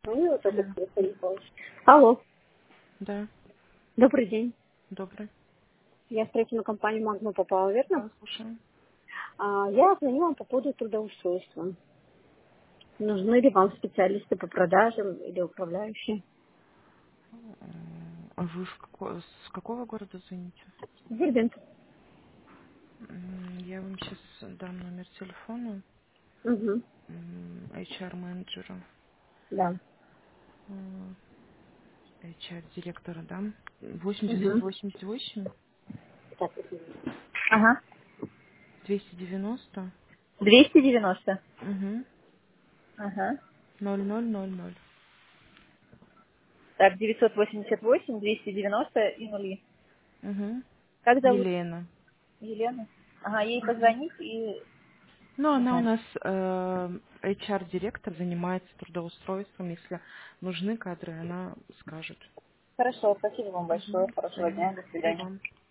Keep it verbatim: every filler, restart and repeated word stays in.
Ну, вот этот Алло. телефон получше. Алло, Да, добрый день. добрый. Я строительную компанию «Магма» попала, верно? Да, слушаю. А, я звоню вам по поводу трудоустройства. Нужны ли вам специалисты по продажам или управляющие? М, А вы в како- с какого города звоните? Дербент. М, Я вам сейчас дам номер телефона Угу. м, эйч ар-менеджера, Да. м, эйч ар-директора, да? восемьдесят Угу. восемьдесят восемь Так, ага. двести девяносто двести девяносто. угу, Ага. ноль ноль ноль ноль. Так, девятьсот восемьдесят восемь, двести девяносто и нули. Угу. Как зовут? Елена. Елена. Ага, ей Мгм. позвонить и... Ну, она у Ага. нас э, эйч ар-директор, занимается трудоустройством. Если нужны кадры, она скажет. Хорошо, спасибо вам большое. Угу. Хорошего Взаимно. дня. До И свидания. вам.